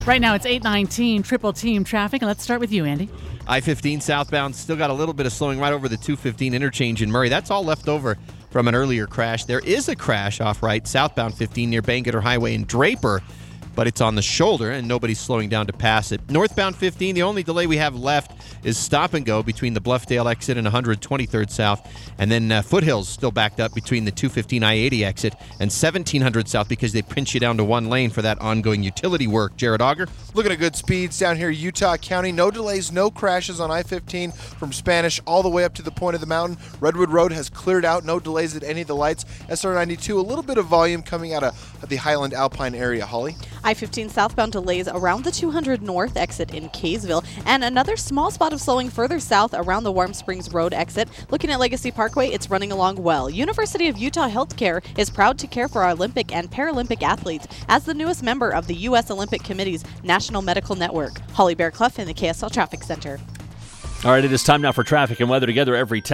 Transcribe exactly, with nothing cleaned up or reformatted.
Right now it's eight nineteen, triple team traffic, and let's start with you, Andy. I fifteen southbound still got a little bit of slowing right over the two fifteen interchange in Murray. That's all left over from an earlier crash. There is a crash off right, southbound fifteen near Bangerter Highway in Draper, but it's on the shoulder and nobody's slowing down to pass it. Northbound fifteen, the only delay we have left is stop and go between the Bluffdale exit and one twenty-third South, and then uh, Foothills still backed up between the two fifteen I eighty exit and seventeen hundred South because they pinch you down to one lane for that ongoing utility work. Jared Auger? Looking at good speeds down here, Utah County. No delays, no crashes on I fifteen from Spanish all the way up to the point of the mountain. Redwood Road has cleared out, no delays at any of the lights. S R ninety-two, a little bit of volume coming out of the Highland Alpine area. Holly? I fifteen southbound delays around the two hundred North exit in Kaysville, and another small spot of slowing further south around the Warm Springs Road exit. Looking at Legacy Parkway, it's running along well. University of Utah Healthcare is proud to care for our Olympic and Paralympic athletes as the newest member of the U S Olympic Committee's National Medical Network. Holly Bear Clough in the K S L Traffic Center. All right, it is time now for traffic and weather together every